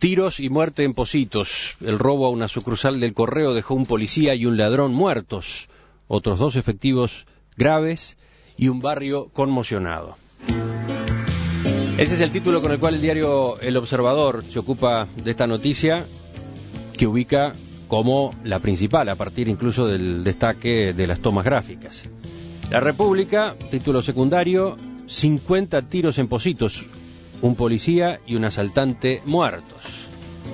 Tiros y muerte en Pocitos. El robo a una sucursal del Correo dejó un policía y un ladrón muertos, otros 2 efectivos graves y un barrio conmocionado. Ese es el título con el cual el diario El Observador se ocupa de esta noticia, que ubica como la principal, a partir incluso del destaque de las tomas gráficas. La República, título secundario, 50 tiros en Pocitos, un policía y un asaltante muertos.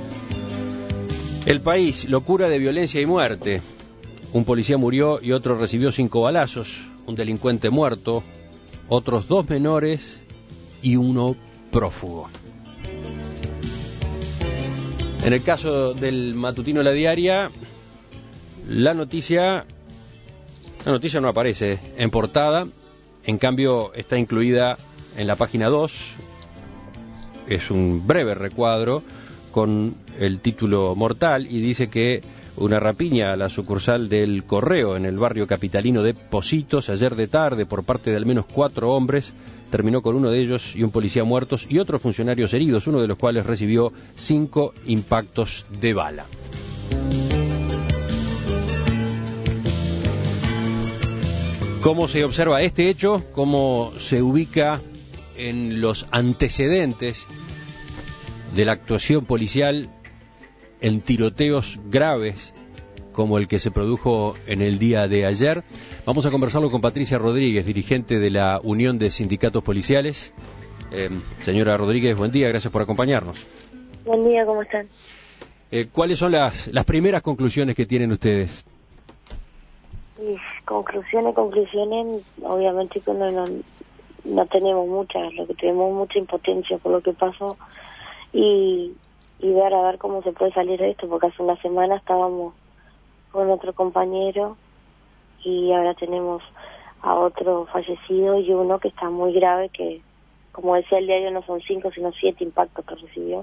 El País, locura de violencia y muerte. Un policía murió y otro recibió 5 balazos, un delincuente muerto, otros 2 menores y uno prófugo. En el caso del matutino La Diaria, la noticia no aparece en portada, en cambio está incluida en la página 2, es un breve recuadro con el título mortal y dice que una rapiña a la sucursal del Correo en el barrio capitalino de Pocitos ayer de tarde por parte de al menos 4 hombres terminó con uno de ellos y un policía muertos y otros funcionarios heridos, uno de los cuales recibió 5 impactos de bala. ¿Cómo se observa este hecho? ¿Cómo se ubica en los antecedentes de la actuación policial en tiroteos graves como el que se produjo en el día de ayer? Vamos a conversarlo con Patricia Rodríguez, dirigente de la Unión de Sindicatos Policiales. Señora Rodríguez, buen día, gracias por acompañarnos. Buen día, ¿cómo están? ¿Cuáles son las primeras conclusiones que tienen ustedes? Conclusiones, obviamente que no tenemos muchas, lo que tenemos mucha impotencia por lo que pasó y ver a ver cómo se puede salir de esto, porque hace una semana estábamos con otro compañero y ahora tenemos a otro fallecido y uno que está muy grave, que como decía el diario no son 5 sino 7 impactos que recibió,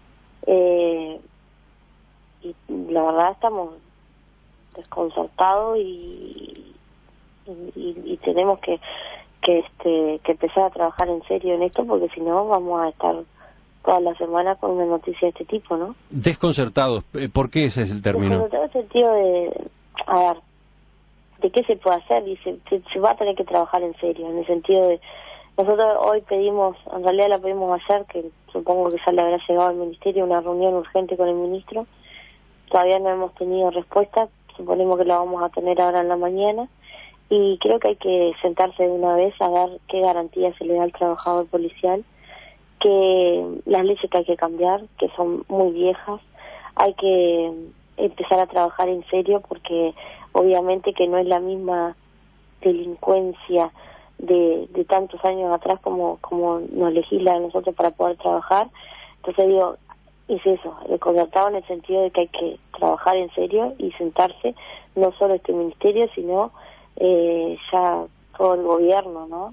y la verdad estamos desconcertados y tenemos que empezar a trabajar en serio en esto, porque si no vamos a estar toda la semana con una noticia de este tipo, ¿no? Desconcertados, ¿por qué ese es el término? Desconcertados en el sentido de qué se puede hacer y se va a tener que trabajar en serio, en el sentido de, nosotros hoy pedimos, en realidad la pedimos ayer, que supongo que ya le habrá llegado al ministerio, una reunión urgente con el ministro, todavía no hemos tenido respuesta, suponemos que la vamos a tener ahora en la mañana, y creo que hay que sentarse de una vez a ver qué garantía se le da al trabajador policial, que las leyes que hay que cambiar, que son muy viejas, hay que empezar a trabajar en serio, porque obviamente que no es la misma delincuencia de tantos años atrás como nos legisla a nosotros para poder trabajar. Entonces digo, es eso, concertado en el sentido de que hay que trabajar en serio y sentarse, no solo este ministerio, sino ya todo el gobierno, ¿no?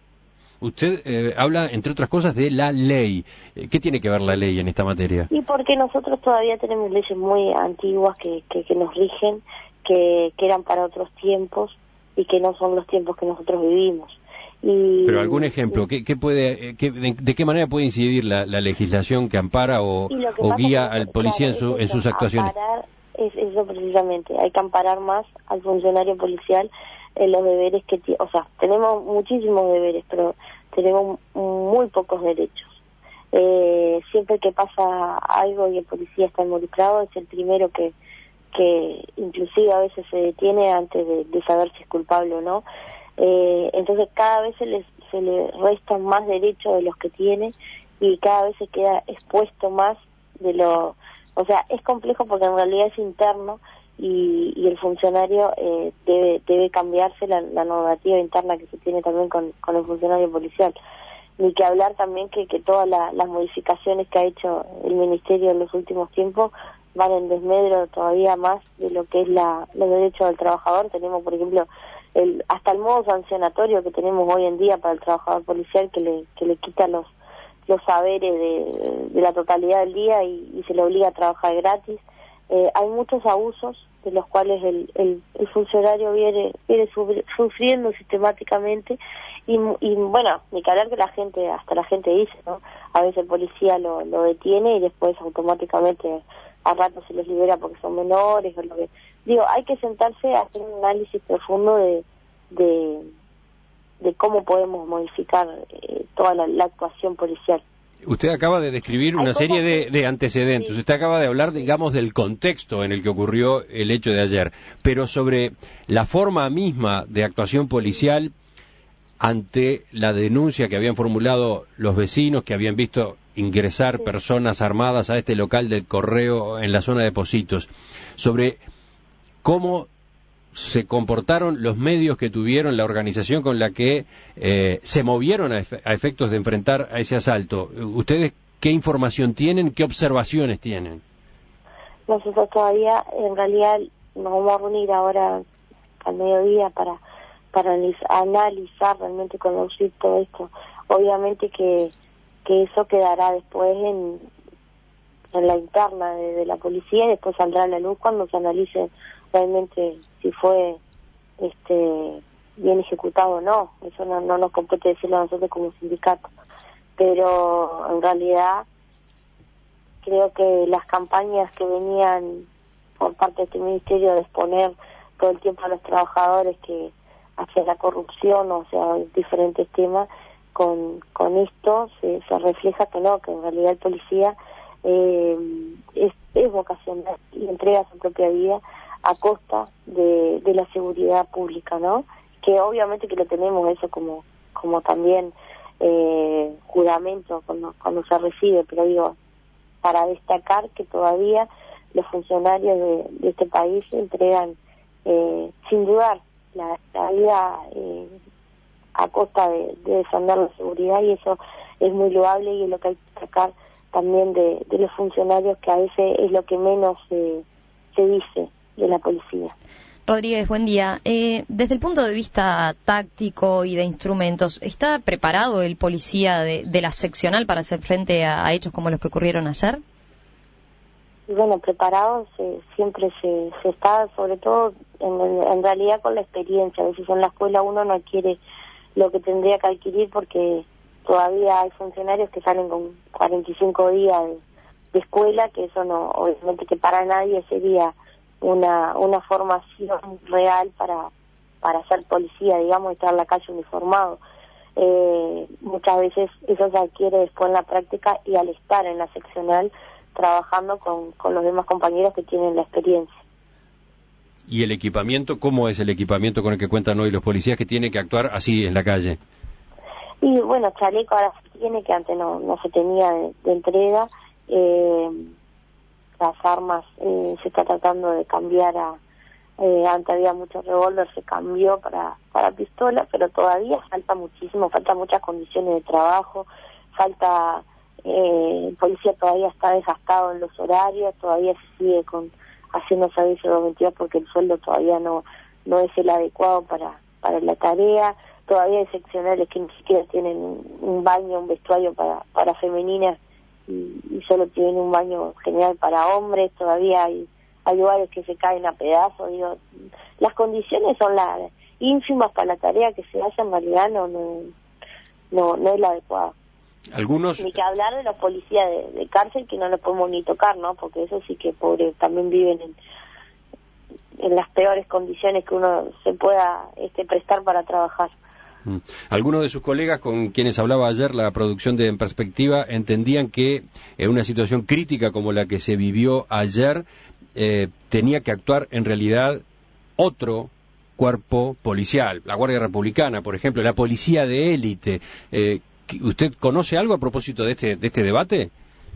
Usted habla, entre otras cosas, de la ley. ¿Qué tiene que ver la ley en esta materia? Y porque nosotros todavía tenemos leyes muy antiguas que nos rigen, que eran para otros tiempos y que no son los tiempos que nosotros vivimos. Pero algún ejemplo, ¿de qué manera puede incidir la legislación que ampara o guía al policía en sus actuaciones? Es eso precisamente, hay que amparar más al funcionario policial en los deberes que tiene. O sea, tenemos muchísimos deberes, pero tenemos muy pocos derechos. Siempre que pasa algo y el policía está involucrado, es el primero que inclusive a veces se detiene antes de saber si es culpable o no. Entonces cada vez se le restan más derechos de los que tiene y cada vez se queda expuesto más de lo... O sea, es complejo porque en realidad es interno y el funcionario debe cambiarse la normativa interna que se tiene también con el funcionario policial. Ni que hablar también que todas las modificaciones que ha hecho el ministerio en los últimos tiempos van en desmedro todavía más de lo que es los derechos del trabajador. Tenemos, por ejemplo, hasta el modo sancionatorio que tenemos hoy en día para el trabajador policial que le quita los saberes de la totalidad del día y se le obliga a trabajar gratis. Hay muchos abusos de los cuales el funcionario viene sufriendo sistemáticamente y bueno, ni que hablar que hasta la gente dice, ¿no? a veces el policía lo detiene y después automáticamente a rato se los libera porque son menores o lo que... Digo, hay que sentarse a hacer un análisis profundo de cómo podemos modificar toda la actuación policial. Usted acaba de describir una serie de antecedentes. Sí. Usted acaba de hablar, digamos, del contexto en el que ocurrió el hecho de ayer. Pero sobre la forma misma de actuación policial ante la denuncia que habían formulado los vecinos que habían visto ingresar personas armadas a este local del correo en la zona de Pocitos, sobre cómo se comportaron los medios que tuvieron, la organización con la que se movieron a efectos de enfrentar a ese asalto. ¿Ustedes qué información tienen, qué observaciones tienen? Nosotros todavía, en realidad, nos vamos a reunir ahora al mediodía para analizar realmente, conocer todo esto. Obviamente que eso quedará después en la interna de la policía y después saldrá a la luz cuando se analice realmente si fue bien ejecutado o no. Eso no nos compete decirlo a nosotros como sindicato, pero en realidad creo que las campañas que venían por parte de este ministerio de exponer todo el tiempo a los trabajadores que hacia la corrupción, o sea, diferentes temas, con esto se refleja que no, que en realidad el policía es vocacional y entrega su propia vida a costa de la seguridad pública, ¿no? Que obviamente que lo tenemos eso como también juramento cuando se recibe, pero digo, para destacar que todavía los funcionarios de este país entregan sin dudar la vida a costa de defender la seguridad, y eso es muy loable y es lo que hay que destacar también de los funcionarios, que a veces es lo que menos se dice de la policía. Rodríguez, buen día. Desde el punto de vista táctico y de instrumentos, ¿está preparado el policía de la seccional para hacer frente a hechos como los que ocurrieron ayer? Y bueno, preparado siempre se está, sobre todo en realidad con la experiencia. A veces en la escuela uno no adquiere lo que tendría que adquirir porque todavía hay funcionarios que salen con 45 días de escuela, que eso no, obviamente que para nadie sería una formación real para ser policía, digamos, y estar en la calle uniformado. Muchas veces eso se adquiere después en la práctica y al estar en la seccional trabajando con los demás compañeros que tienen la experiencia. ¿Y el equipamiento? ¿Cómo es el equipamiento con el que cuentan hoy los policías que tienen que actuar así en la calle? Y bueno, chaleco ahora se tiene, que antes no se tenía de entrega. Las armas se está tratando de cambiar antes había muchos revólver, se cambió para pistola, pero todavía falta muchísimo, falta muchas condiciones de trabajo, el policía todavía está desgastado en los horarios, todavía se sigue haciendo servicio de 22 porque el sueldo todavía no es el adecuado para la tarea. Todavía hay seccionales que ni siquiera tienen un baño, un vestuario para femeninas y solo tienen un baño general para hombres. Todavía hay lugares que se caen a pedazos. Digo, las condiciones son las ínfimas para la tarea que se hace, en realidad no es la adecuada. Algunos... Ni que hablar de los policías de cárcel, que no los podemos ni tocar, ¿no? Porque eso sí que, pobre, también viven en las peores condiciones que uno se pueda prestar para trabajar. Algunos de sus colegas con quienes hablaba ayer la producción de En Perspectiva entendían que en una situación crítica como la que se vivió ayer tenía que actuar en realidad otro cuerpo policial, la Guardia Republicana, por ejemplo, la policía de élite. ¿Usted conoce algo a propósito de este debate?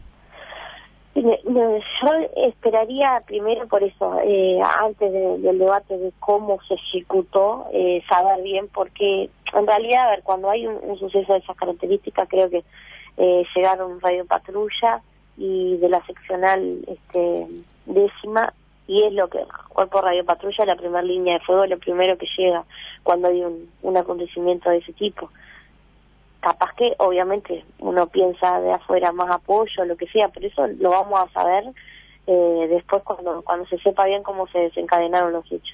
Yo esperaría primero por eso, antes del debate de cómo se ejecutó, saber bien, porque en realidad, a ver, cuando hay un suceso de esas características, creo que llegaron Radio Patrulla y de la seccional 10ª, y es lo que el cuerpo Radio Patrulla, la primera línea de fuego, lo primero que llega cuando hay un acontecimiento de ese tipo. Capaz que obviamente uno piensa de afuera más apoyo, lo que sea, pero eso lo vamos a saber después cuando se sepa bien cómo se desencadenaron los hechos.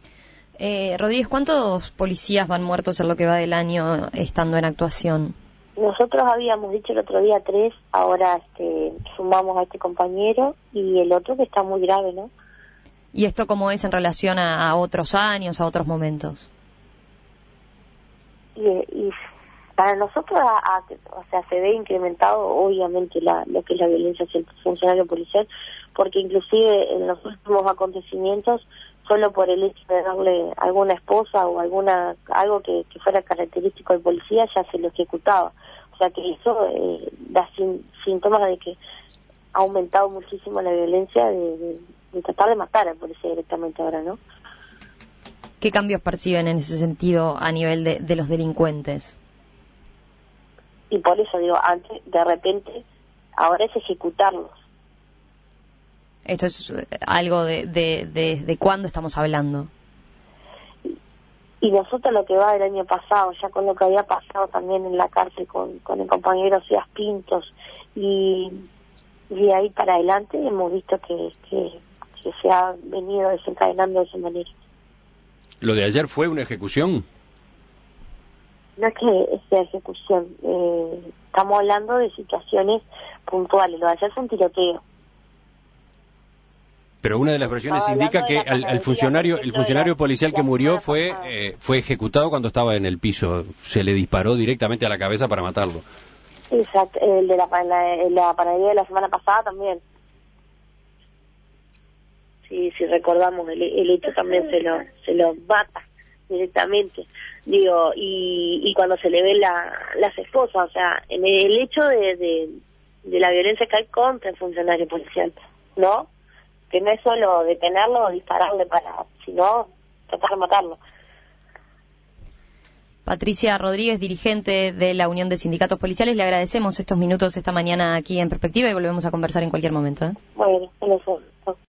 Rodríguez, ¿cuántos policías van muertos en lo que va del año estando en actuación? Nosotros habíamos dicho el otro día 3, ahora sumamos a este compañero y el otro que está muy grave, ¿no? ¿Y esto cómo es en relación a otros años, a otros momentos? Y para nosotros, o sea, se ve incrementado obviamente lo que es la violencia hacia el funcionario policial, porque inclusive en los últimos acontecimientos, solo por el hecho de darle alguna esposa o algo que fuera característico del policía, ya se lo ejecutaba. O sea que eso da síntomas de que ha aumentado muchísimo la violencia de tratar de matar al policía directamente ahora, ¿no? ¿Qué cambios perciben en ese sentido a nivel de los delincuentes? Y por eso digo, antes, de repente, ahora es ejecutarlos. Esto es algo de cuándo estamos hablando. Y nosotros lo que va del año pasado, ya con lo que había pasado también en la cárcel con el compañero Cias Pintos, y de ahí para adelante hemos visto que se ha venido desencadenando de esa manera. ¿Lo de ayer fue una ejecución? No es que sea ejecución, estamos hablando de situaciones puntuales. Lo de ayer fue un tiroteo. Pero una de las versiones indica que el funcionario policial que murió fue ejecutado cuando estaba en el piso. Se le disparó directamente a la cabeza para matarlo. Exacto, el de la panadería de la semana pasada también. Sí, si recordamos, el hecho también se lo mata directamente. Digo, y cuando se le ven las esposas, o sea, en el hecho de la violencia que hay contra el funcionario policial, ¿no? Que no es solo detenerlo o dispararle sino tratar de matarlo. Patricia Rodríguez, dirigente de la Unión de Sindicatos Policiales, le agradecemos estos minutos esta mañana aquí en Perspectiva y volvemos a conversar en cualquier momento. Bueno, eso.